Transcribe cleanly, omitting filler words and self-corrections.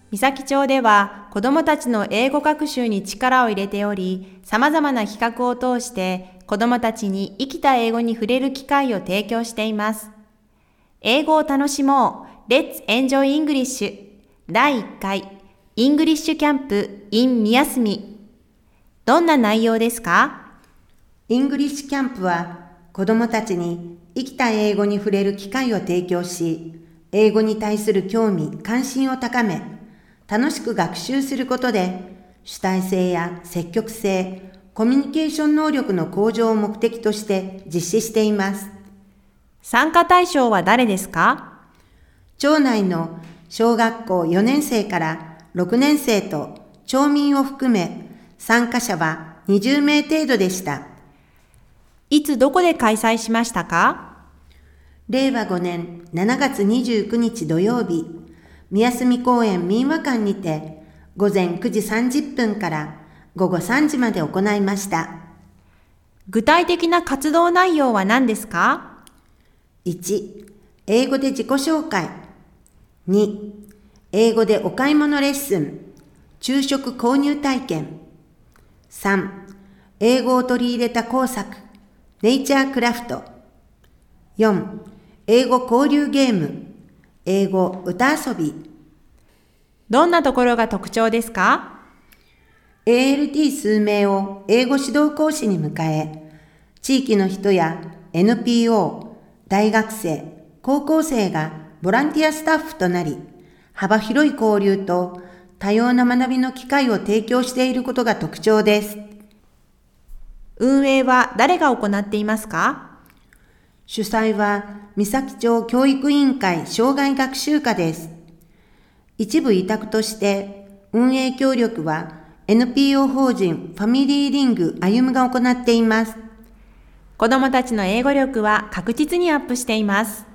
三崎町では子どもたちの英語学習に力を入れており、様々な企画を通して子どもたちに生きた英語に触れる機会を提供しています。英語を楽しもう Let's Enjoy English 第1回イングリッシュキャンプ in 宮住。どんな内容ですか？ イングリッシュキャンプは子どもたちに生きた英語に触れる機会を提供し、英語に対する興味・関心を高め、楽しく学習することで主体性や積極性、コミュニケーション能力の向上を目的として実施しています。 参加対象は誰ですか？ 町内の小学校4年生から6年生と町民を含め参加者は20名程度でした。 いつどこで開催しましたか？ 令和5年7月29日土曜日、宮住公園民話館にて午前9時30分から午後3時まで行いました。 具体的な活動内容は何ですか？ 1. 英語で自己紹介。 2. 英語でお買い物レッスン、昼食購入体験。 3. 英語を取り入れた工作、ネイチャークラフト。 4. 英語交流ゲーム、英語歌遊び。 どんなところが特徴ですか？ ALT 数名を英語指導講師に迎え、地域の人や NPO、大学生、高校生がボランティアスタッフとなり、幅広い交流と多様な学びの機会を提供していることが特徴です。 運営は誰が行っていますか？ 主催は三崎町教育委員会障害学習課です。一部委託として運営協力は NPO 法人ファミリーリング歩むが行っています。 子どもたちの英語力は確実にアップしています。